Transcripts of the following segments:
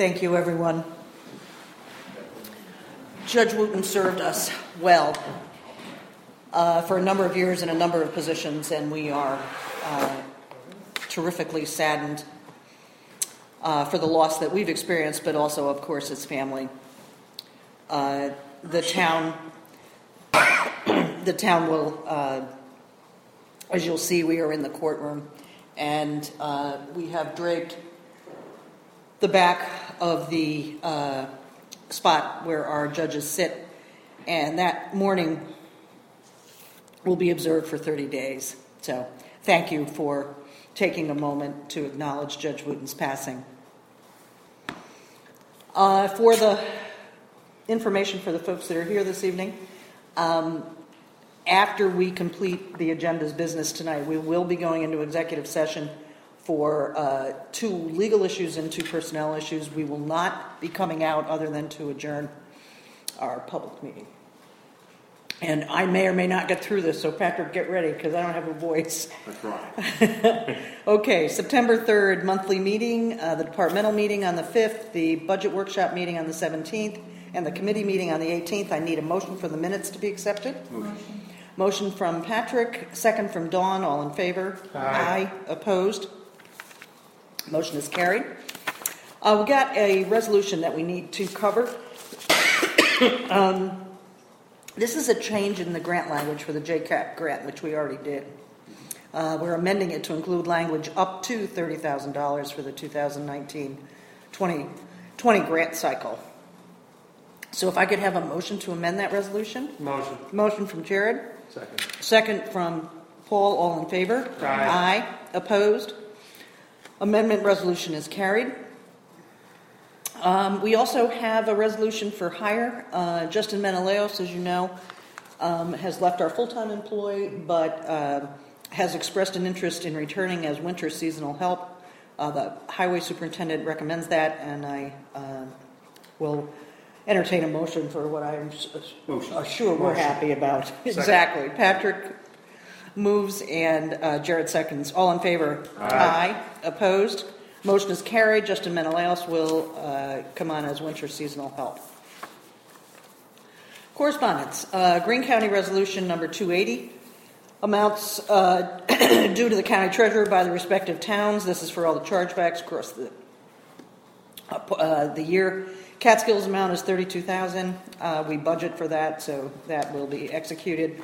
Thank you, everyone. Judge Wooten served us well for a number of years in a number of positions, and we are terrifically saddened for the loss that we've experienced, but also, of course, his family. The town will, as you'll see, we are in the courtroom, and we have draped the back of the spot where our judges sit, and that mourning will be observed for 30 days. So thank you for taking a moment to acknowledge Judge Wooten's passing. For the information for the folks that are here this evening, after we complete the agenda's business tonight, we will be going into executive session for 2 legal issues and 2 personnel issues. We will not be coming out other than to adjourn our public meeting. And I may or may not get through this, so Patrick, get ready, because I don't have a voice. That's right. Okay, September 3rd, monthly meeting, the departmental meeting on the 5th, the budget workshop meeting on the 17th, and the committee meeting on the 18th. I need a motion for the minutes to be accepted. Motion from Patrick, second from Dawn. All in favor? Aye. Opposed? Motion is carried. We got a resolution that we need to cover. This is a change in the grant language for the JCAP grant, which we already did. We're amending it to include language up to $30,000 for the 2019-2020 grant cycle. So if I could have a motion to amend that resolution? Motion. Motion from Jared. Second. Second from Paul. All in favor? Aye. Opposed? Amendment resolution is carried. We also have a resolution for hire. Justin Menelaos, as you know, has left our full-time employee, but has expressed an interest in returning as winter seasonal help. The highway superintendent recommends that, and I will entertain a motion for what I'm sure we're happy about. Second. Exactly. Patrick moves and Jared seconds. All in favor? Aye. Opposed? Motion is carried. Justin Menelaos will come on as winter seasonal help. Correspondence. Greene County Resolution number 280. Amounts due to the county treasurer by the respective towns. This is for all the chargebacks across the year. Catskills amount is $32,000. We budget for that, so that will be executed.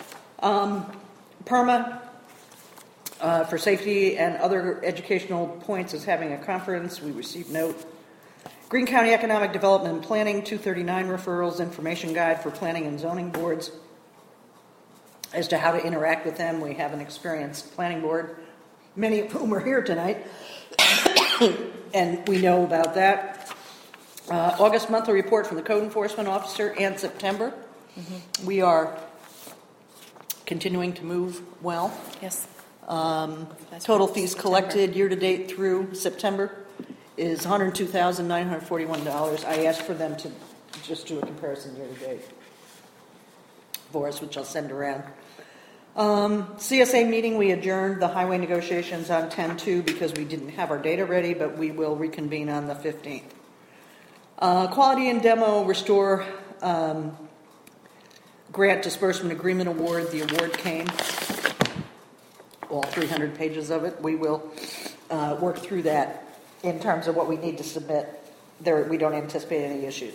PERMA, for safety and other educational points, is having a conference. We received note. Greene County Economic Development and Planning, 239 referrals, information guide for planning and zoning boards as to how to interact with them. We have an experienced planning board, many of whom are here tonight, and we know about that. August monthly report from the code enforcement officer, and September. Mm-hmm. We are continuing to move well. Yes. Total fees collected year-to-date through September is $102,941. I asked for them to just do a comparison year-to-date for us, which I'll send around. CSA meeting, we adjourned the highway negotiations on 10/2 because we didn't have our data ready, but we will reconvene on the 15th. Quality and Demo Restore Grant Disbursement Agreement Award. The award came. All 300 pages of it. We will work through that in terms of what we need to submit. There, we don't anticipate any issues.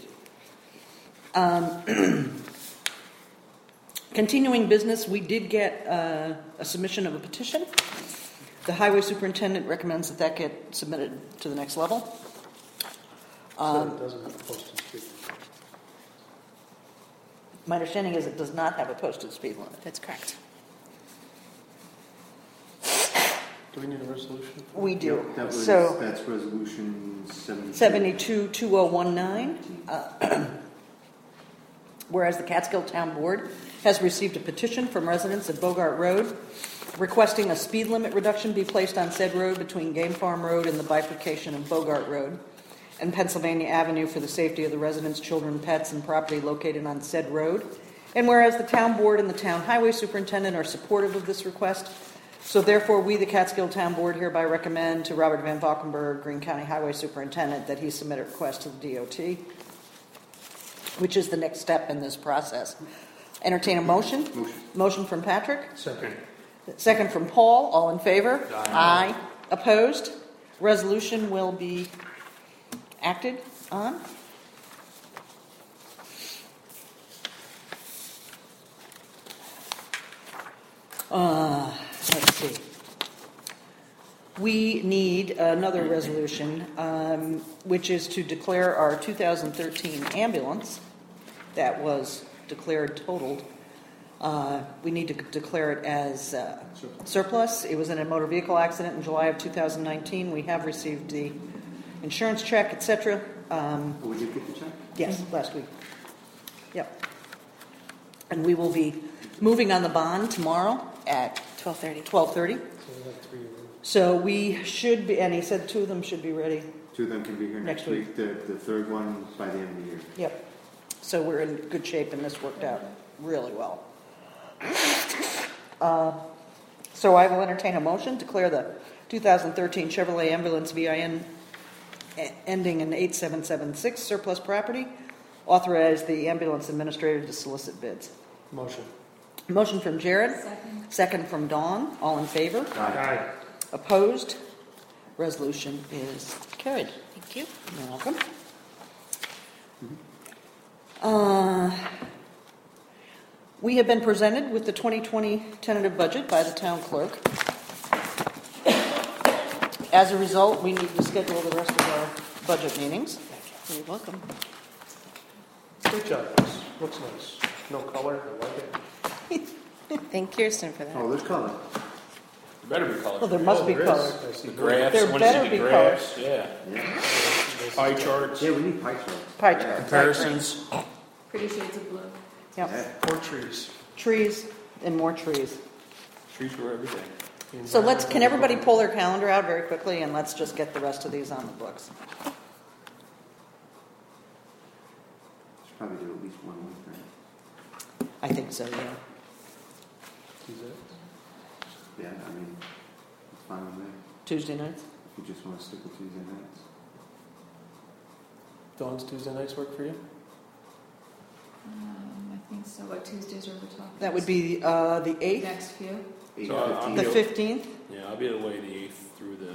Continuing business, we did get a submission of a petition. The highway superintendent recommends that get submitted to the next level. So it doesn't have a posted speed. My understanding is it does not have a posted speed limit. That's correct. Do we need a resolution? We do. Yep, So that's resolution 72-2019. Whereas the Catskill Town Board has received a petition from residents of Bogart Road requesting a speed limit reduction be placed on said road between Game Farm Road and the bifurcation of Bogart Road and Pennsylvania Avenue for the safety of the residents, children, pets, and property located on said road. And whereas the town board and the town highway superintendent are supportive of this request, So therefore, we, the Catskill Town Board, hereby recommend to Robert Van Valkenburg, Greene County Highway Superintendent, that he submit a request to the DOT, which is the next step in this process. Entertain a motion? Motion from Patrick? Second. Second from Paul. All in favor? Aye. Opposed? Resolution will be acted on. Let's see. We need another resolution, which is to declare our 2013 ambulance that was declared totaled. We need to declare it as surplus. It was in a motor vehicle accident in July of 2019. We have received the insurance check, etc. We did get the check? Yes, last week. Yep. And we will be moving on the bond tomorrow at 12:30. 12:30. So we have 3 of them. So we should be, and he said 2 of them should be ready. 2 of them can be here Next next week. The third one by the end of the year. Yep. So we're in good shape, and this worked out really well. So I will entertain a motion to declare the 2013 Chevrolet Ambulance VIN ending in 8776 surplus property. Authorize the ambulance administrator to solicit bids. Motion. Motion from Jared. Second. Second from Dawn. All in favor? Aye. Opposed? Resolution is carried. Thank you. You're welcome. We have been presented with the 2020 tentative budget by the town clerk. As a result, we need to schedule the rest of our budget meetings. You're welcome. Great job, guys. Looks nice. No color, I like it. Thank Kirsten for that. Oh, there's color. There better be color. Well, there must be there is. color. I see The blue. graphs, There I wanna better see be the graphs, yeah. Yeah. Pie charts, Yeah, we need pie charts. Pie chart. comparisons. Pretty shades of blue. Yep. Yeah. Or trees. Trees and more trees. Trees for everything. So can everybody pull their calendar out very quickly, and let's just get the rest of these on the books. Should probably do at least 1 week, right? I think so, yeah. Tuesday. Yeah, I mean, it's fine with me. Tuesday nights? If you just want to stick with Tuesday nights. Dawn's Tuesday nights work for you? I think so. What Tuesdays are we talking? That would be the 8th, Next few. 8 So, to the 15. 15th. Yeah, I'll be away the 8th through the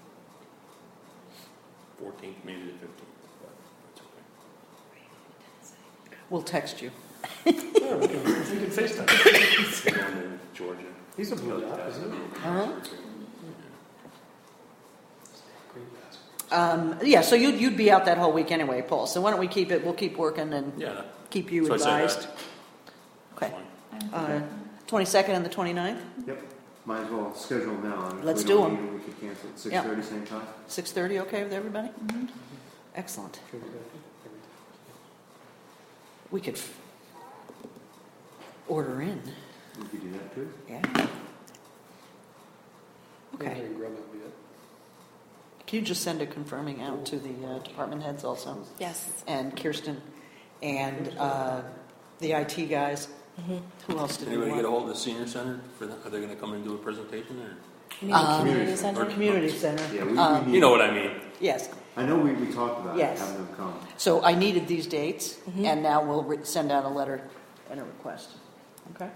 14th, maybe the 15th. But that's okay. We'll text you. Yeah, we can FaceTime. I'm going to Georgia. He's a blue dot, isn't he? Uh-huh. Green basket. Yeah, so you'd be out that whole week anyway, Paul. So why don't we keep it? We'll keep working and Yeah, keep you so I said advised. that. Okay. Fine. I'm 22nd and the 29th, Yep. Might as well schedule them now. If Let's we do don't 'em. need it, we could cancel at Yeah. 6:30 same time. 6:30. Okay with everybody? Excellent. Should we go every We could order in. We could do that too. Yeah. time? Okay. Maybe grab that bit. Can you just send a confirming out to the department heads also, Yes. and Kirsten, and the IT guys? Who else did we Anybody want? get a hold of the senior center? Are they going to come and do a presentation? Or? Community center. Or community center? Yeah, we need. You know what I mean. Yes. I know we talked about Yes. having them come. So I needed these dates, and now we'll send out a letter and a request. Okay?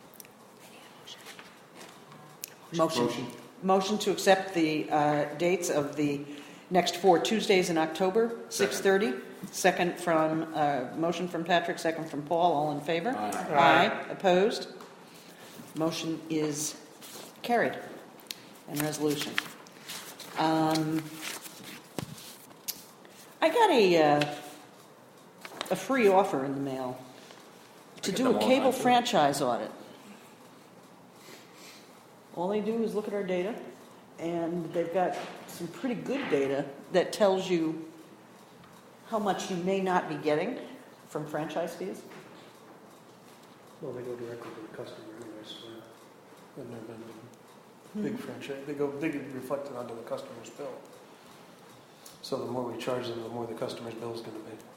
Motion. Motion to accept the dates of the next 4 Tuesdays in October, 6:30. Second from, motion from Patrick, second from Paul. All in favor? Aye. Aye. Opposed? Motion is carried. And resolution. I got a free offer in the mail to get do them a all cable online, too. franchise audit. All they do is look at our data, and they've got some pretty good data that tells you how much you may not be getting from franchise fees. Well, they go directly to the customer anyway, so they've never been a big franchise. They get reflected onto the customer's bill. So the more we charge them, the more the customer's bill is going to be.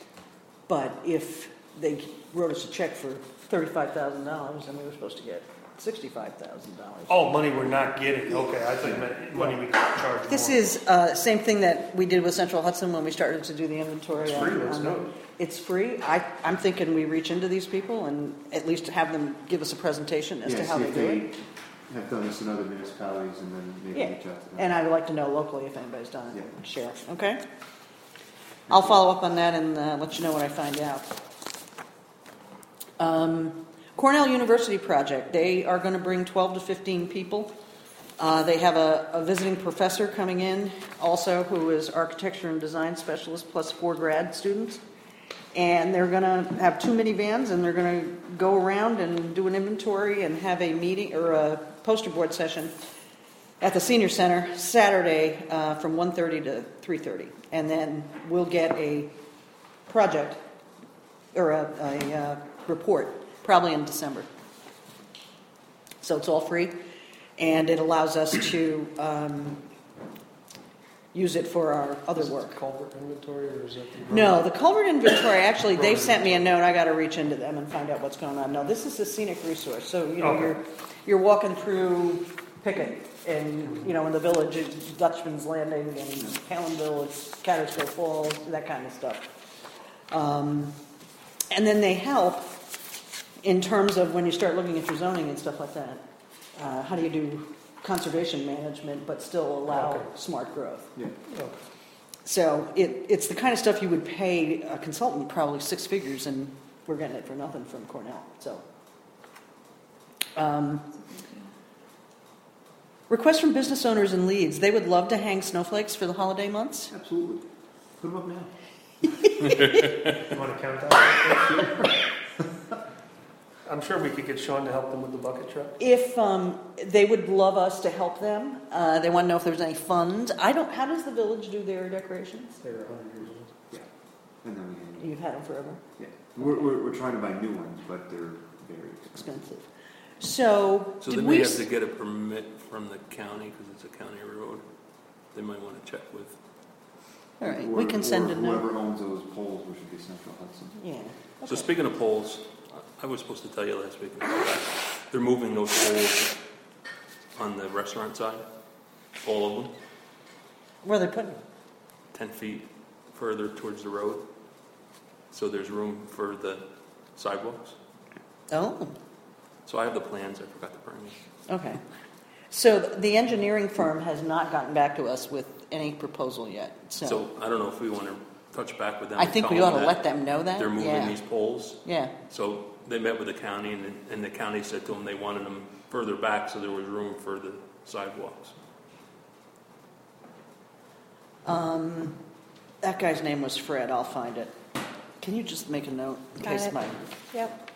But if they wrote us a check for $35,000, then we were supposed to get $65,000. Oh, money we're not getting, okay, I thought you meant money we could charge more. This is same thing that we did with Central Hudson when we started to do the inventory. It's free, let's do it. It's free. I'm thinking we reach into these people and at least have them give us a presentation as to how they do it. Have done this in other municipalities and then maybe Yeah, reach out to them. and I would like to know locally if anybody's done it. Yeah. Share, okay? I'll follow up on that and let you know what I find out. Cornell University project. They are going to bring 12 to 15 people. They have a visiting professor coming in also who is architecture and design specialist plus 4 grad students. And they're going to have 2 minivans and they're going to go around and do an inventory and have a meeting or a poster board session at the senior center Saturday from 1:30 to 3:30. And then we'll get a project or a report probably in December. So it's all free and it allows us to use it for our other Is it work. the culvert inventory or is that the? No, the culvert inventory, actually, they sent me a note. I got to reach into them and find out what's going on. No, this is a scenic resource. So, Okay. you're walking through Pickett and, in the village, it's Dutchman's Landing and Palinville, it's Cattersville Falls, that kind of stuff. And then they help in terms of when you start looking at your zoning and stuff like that. How do you do conservation management but still allow Okay. smart growth? Yeah. Okay. So it's the kind of stuff you would pay a consultant probably 6 figures, and we're getting it for nothing from Cornell. So, request from business owners in Leeds. They would love to hang snowflakes for the holiday months. Absolutely. Put them up now. You want to count that? I'm sure we could get Sean to help them with the bucket truck. If they would love us to help them, they want to know if there's any funds. How does the village do their decorations? They're 100 years old. Yeah. And then we You've had them forever. yeah. We're trying to buy new ones, but they're very expensive. Expensive. So So did they we? may have to get a permit from the county because it's a county road. They might want to check with. All right, we can send a note. Whoever owns those poles, which would be Central Hudson. Yeah. So Okay. speaking of poles, I was supposed to tell you last week. They're moving those poles on the restaurant side, all of them, Where are they putting them? 10 feet further towards the road. So there's room for the sidewalks. Oh. So I have the plans. I forgot to bring them. Okay. So the engineering firm has not gotten back to us with any proposal yet. So I don't know if we want to touch back with them. I and think tell we ought to that let them know that. They're moving Yeah. these poles. Yeah. So they met with the county, and the county said to them they wanted them further back so there was room for the sidewalks. That guy's name was Fred. I'll find it. Can you just make a note in Got case it. my... Yep.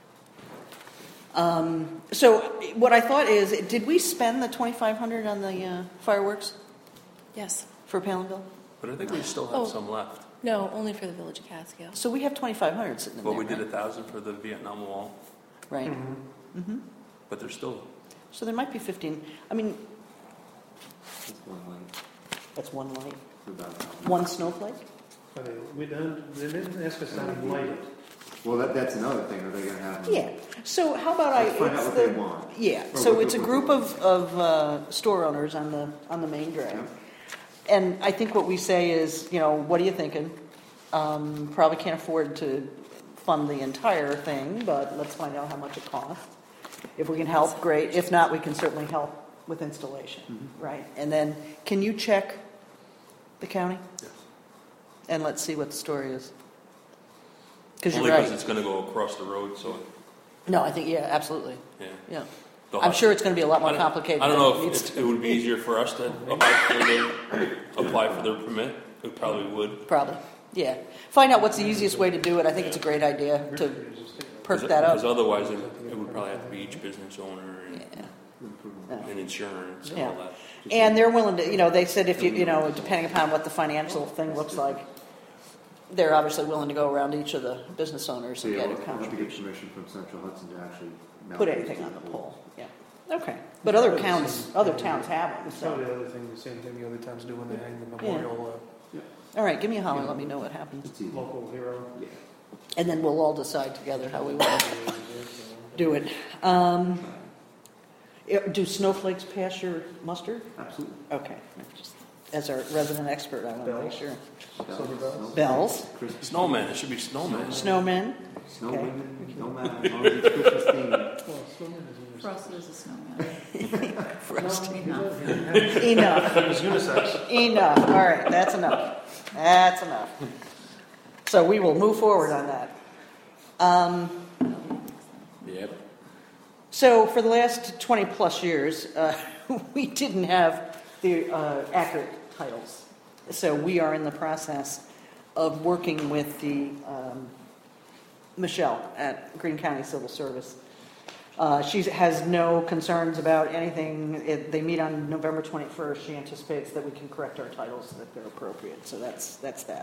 So what I thought is, did we spend the $2,500 on the fireworks Yes. for Palinville? But I think we still have Oh. some left. No, only for the Village of Catskill. So we have $2,500 sitting in Well, there, we did right? 1,000 for the Vietnam Wall, Right. Mm-hmm. Mm-hmm. but there's still. So there might be 15. I mean, That's one light that's one light. for about 1,000. One snowflake? They didn't ask us to light it. Well, that's another thing. Are they going to have them? Yeah. So how about Let's find out it's what the- they want. Yeah. Or So what- it's a what- group of store owners on the main drag. Yeah. And I think what we say is, what are you thinking? Probably can't afford to fund the entire thing, but let's find out how much it costs. If we can help, great. If not, we can certainly help with installation, Mhm. right? And then, can you check the county? Yes. And let's see what the story is. Because you're Only because right. it's going to go across the road, so No, I think, yeah, absolutely. yeah. Yeah. They'll I'm have- sure it's going to be a lot more I don't- complicated. I don't than know it needs if it would be easier for us to apply for their permit. It probably would. Probably, yeah. Find out what's the easiest way to do it. I think it's a great idea to perk that Because up. otherwise, it would probably have to be each business owner Yeah. and insurance and Yeah. all that. And they're willing to, they said if depending upon what the financial thing looks like, they're obviously willing to go around each of the business owners So and yeah, get a we'll have to get contribution. permission from Central Hudson to actually mount Put these anything to on the the pole, yeah. Okay, but other towns have them, It's probably so. the other thing, the same thing the other towns do when they hang the memorial All right, give me a holler, let me know what happens. It's easy. local hero. Yeah. And then we'll all decide together how we want to do it. Do snowflakes pass your muster? Absolutely. Okay. Just as our resident expert, I want to make Bells. sure. Silver bells? Bells, Christmas. Snowman, it should be snowman. snowmen. Snow Okay. women, no matter, as long as it's Christmas themed. Well, snowman is Frosted is a snowman. Frost. Enough. Enough. It was unisex. Enough. All right, that's enough. That's enough. So we will move forward on that. Yep. So for the last 20 plus years, we didn't have the accurate titles. So we are in the process of working with the Michelle at Greene County Civil Service. She has no concerns about anything. They meet on November 21st. She anticipates that we can correct our titles so that they're appropriate. So that's that.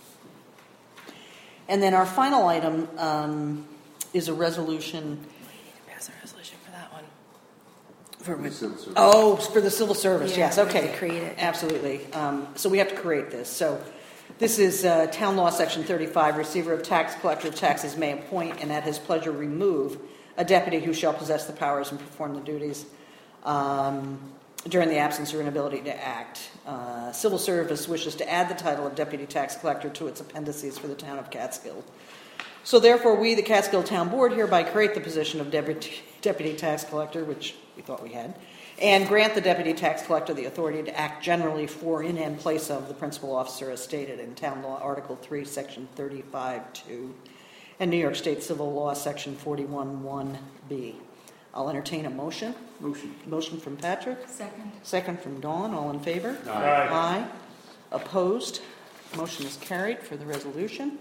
And then our final item is a resolution. Pass a resolution for that one. For The civil service. Oh, for the civil service, Yeah, yes, we have okay. to create it. Absolutely. So we have to create this. So this is Town Law, Section 35. Receiver of tax collector of taxes may appoint and at his pleasure remove a deputy who shall possess the powers and perform the duties during the absence or inability to act. Civil Service wishes to add the title of deputy tax collector to its appendices for the town of Catskill. So therefore, we, the Catskill Town Board, hereby create the position of deputy tax collector, which we thought we had, and grant the deputy tax collector the authority to act generally for, in, and place of the principal officer as stated in Town Law, Article 3, Section 35(2), and New York State Civil Law, Section 41(1)(b). I'll entertain a motion. Motion. Motion from Patrick, Second. second from Dawn. All in favor? Aye. Aye. Opposed? Motion is carried for the resolution.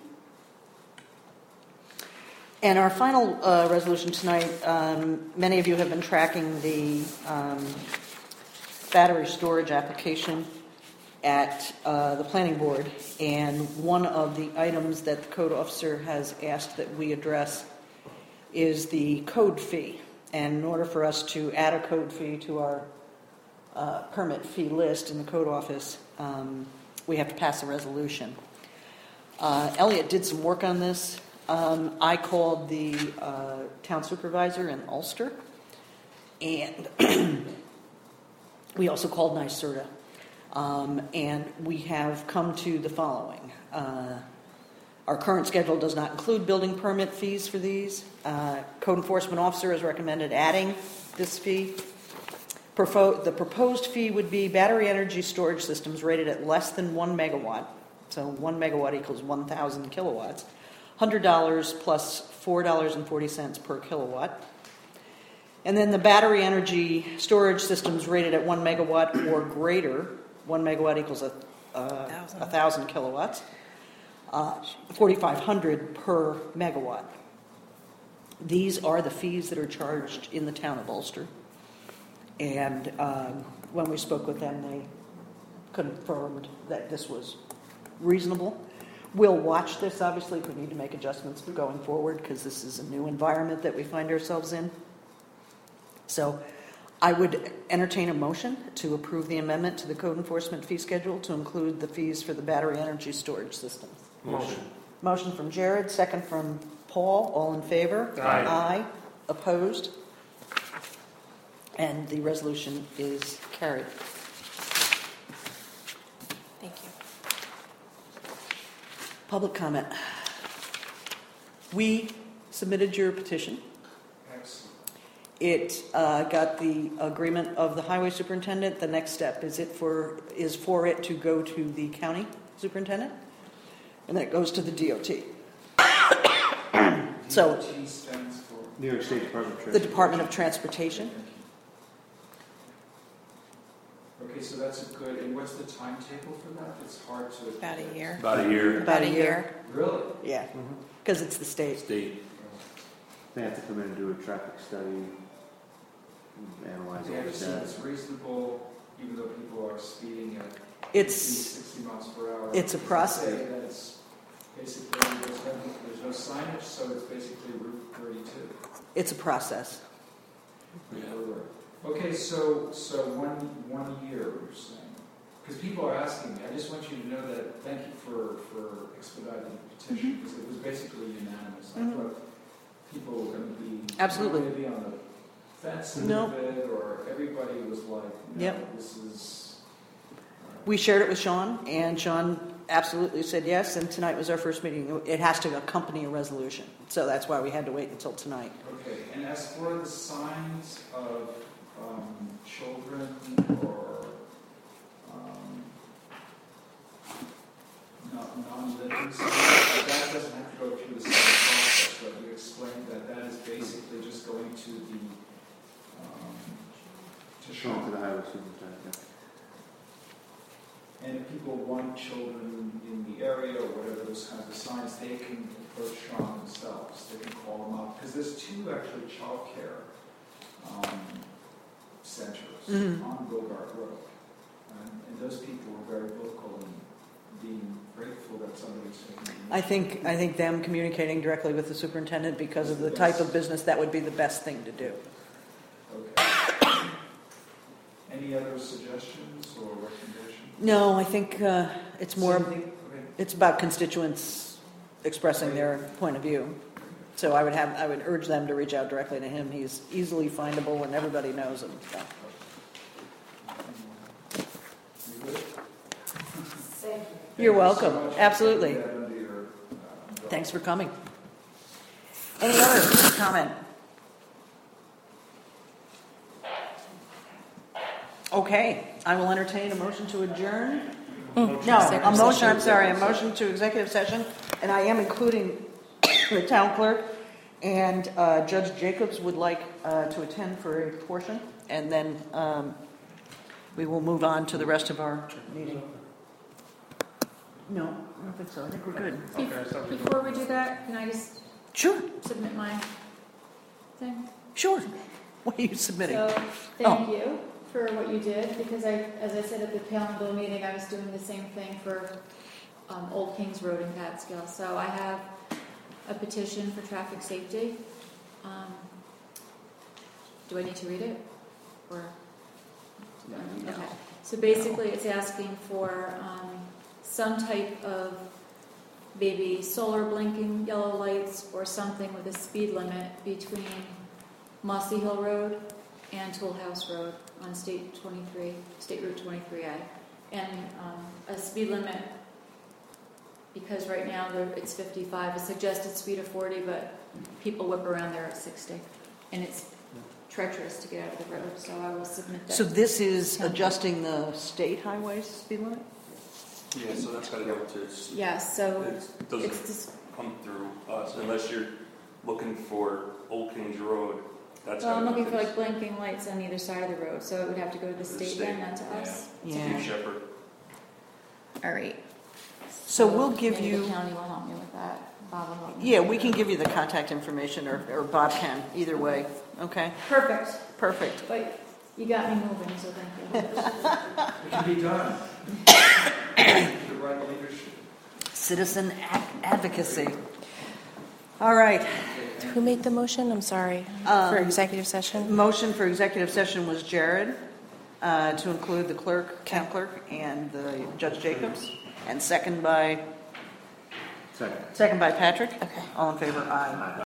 And our final resolution tonight, many of you have been tracking the battery storage application at the planning board, and one of the items that the code officer has asked that we address is the code fee. And in order for us to add a code fee to our permit fee list in the code office, we have to pass a resolution. Elliot did some work on this. I called the town supervisor in Ulster, and we also called NYSERDA. And we have come to the following. Our current schedule does not include building permit fees for these. Code enforcement officer has recommended adding this fee. The proposed fee would be battery energy storage systems rated at less than 1 megawatt. So 1 megawatt equals 1,000 kilowatts. $100 plus $4.40 per kilowatt. And then the battery energy storage systems rated at 1 megawatt or greater. 1 megawatt equals 1,000 kilowatts. 4,500 per megawatt. These are the fees that are charged in the town of Ulster. And when we spoke with them, they confirmed that this was reasonable. We'll watch this, obviously, if we need to make adjustments going forward, because this is a new environment that we find ourselves in. So I would entertain a motion to approve the amendment to the code enforcement fee schedule to include the fees for the battery energy storage systems. Motion. Motion from Jared, second from Paul. All in favor? Aye. Aye. Opposed? And the resolution is carried. Thank you. Public comment. We submitted your petition. It got the agreement of the highway superintendent. The next step is for it to go to the county superintendent, and then it goes to the DOT. So DOT stands for? New York State Department of the Transportation. Department of Transportation. Okay, so that's a good, and what's the timetable for that? It's hard to. About a year. About a year. About a year. Really? Yeah, because it's the state. State. They have to come in and do a traffic study, analyze Have you all ever the seen data. it's reasonable, even though people are speeding at It's 60 miles per hour? it's a process. Say that it's basically, there's no signage, so it's basically Route 32. It's a process. Yeah. Okay, so one year, you're saying? Because people are asking me, I just want you to know that, thank you for expediting the petition, because it was basically unanimous. I Mhm. thought people were going to be. Absolutely. Going to be on the fence end No. of it, or everybody was like, no, Yep. this is. We shared it with Sean, and Sean absolutely said yes, and tonight was our first meeting. It has to accompany a resolution, so that's why we had to wait until tonight. Okay, and as for the signs of children or non-living signs, that doesn't have to go through the same process, but you explained that that is basically just going to the, to Shown to Sean. the highway superintendent. And if people want children in the area or whatever, those kinds of signs, they can approach Sean themselves. They can call them up. Because there's two actually child care centers on Bogart Road. And those people were very vocal in being grateful that somebody's taking them. I think them communicating directly with the superintendent because of the type of business, that would be the best thing to do. Okay. Any other suggestions or recommendations? No, I think it's more, Okay. it's about constituents expressing their point of view. So I would urge them to reach out directly to him. He's easily findable and everybody knows him. So. You good? You're Thank you so welcome. much for Absolutely. putting that under your, umbrella. Thanks for coming. Any other comment? Okay, I will entertain a motion to adjourn. No, a motion, I'm sorry, a motion to executive session, and I am including the town clerk, and Judge Jacobs would like to attend for a portion, and then we will move on to the rest of our meeting. No, I don't think so. I think we're good. Before we do that, can I just Sure, submit my thing? sure. What are you submitting? So, thank you for what you did, because as I said at the Pale and Blue meeting, I was doing the same thing for Old Kings Road in Catskill. So I have a petition for traffic safety. Do I need to read it? Or? Okay. So basically, it's asking for some type of maybe solar blinking yellow lights or something with a speed limit between Mossy Hill Road and Tool House Road on State Route 23A. And a speed limit, because right now it's 55, a suggested speed of 40, but people whip around there at 60. And it's treacherous to get out of the road, so I will submit that. So this is adjusting the state highway speed limit? Yeah, so that's got to go to, Yeah, so it it's doesn't just, come through us unless you're looking for Old Kings Road. That's well, I'm gotta go looking for to like blinking lights on either side of the road, so it would have to go to the state then, not to us. Yeah. Steve Shepherd. All right. So we'll give Maybe you, the county will help me with that. Bob will help me. yeah, we can give you the contact information, or Bob can, either way. Okay, Perfect. perfect. But you got me moving, so thank you. It can be done. The right leadership. Citizen advocacy. All right. Who made the motion? I'm sorry. For executive session? Motion for executive session was Jared, to include the clerk, town clerk, and the Judge Jacobs, and second by Second. Patrick. Okay. All in favor, aye.